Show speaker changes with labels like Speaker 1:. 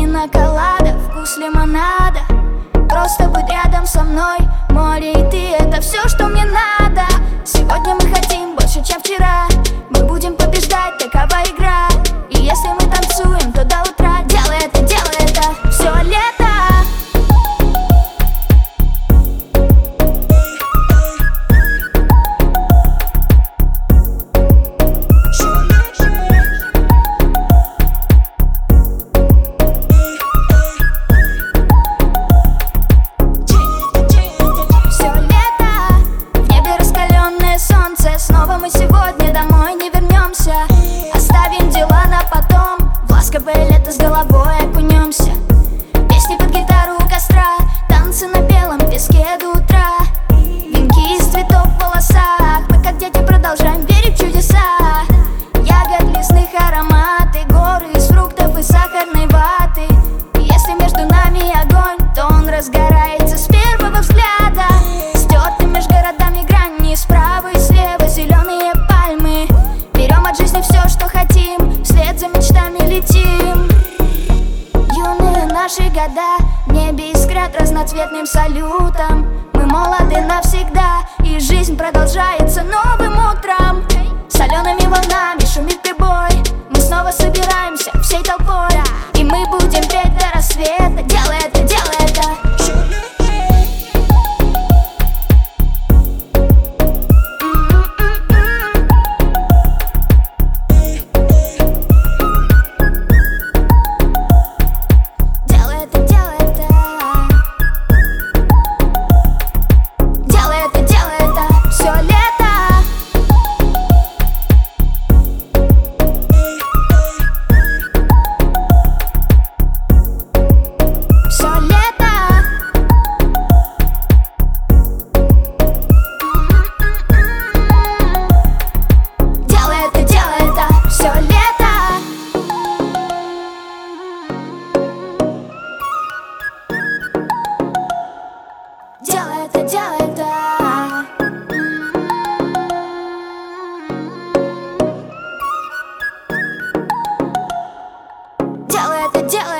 Speaker 1: пиноколада, вкус лимонада. Просто будь рядом со мной, море и ты — это все, что мне надо. Сегодня мы хотим больше, чем вчера. Мы будем побеждать, такова игра. И если мы танцуем, то до утра. Делай это, все лето. Снова мы сегодня домой не вернемся. Оставим дела на потом, в ласковое лето с головой окунемся. Песни под гитару у костра, танцы на белом песке до утра. Венки из цветов в волосах, мы как дети продолжаем верить в чудеса. Ягод лесных ароматы, горы из фруктов и сахарной ваты. И если между нами огонь, то он разгорается с первого взгляда. Стерты меж городами грани, справа и слева зеленые пальмы. Берем от жизни все, что хотим, вслед за мечтами летим. Юные наши года в небе искрят разноцветным салютом. Мы молоды навсегда, и жизнь продолжается новым утром. Солеными волнами шумит прибой, мы снова собираемся всей толпой. И мы будем петь до рассвета. Делай это, делай это. Делай это, делай это. Делай это, делай.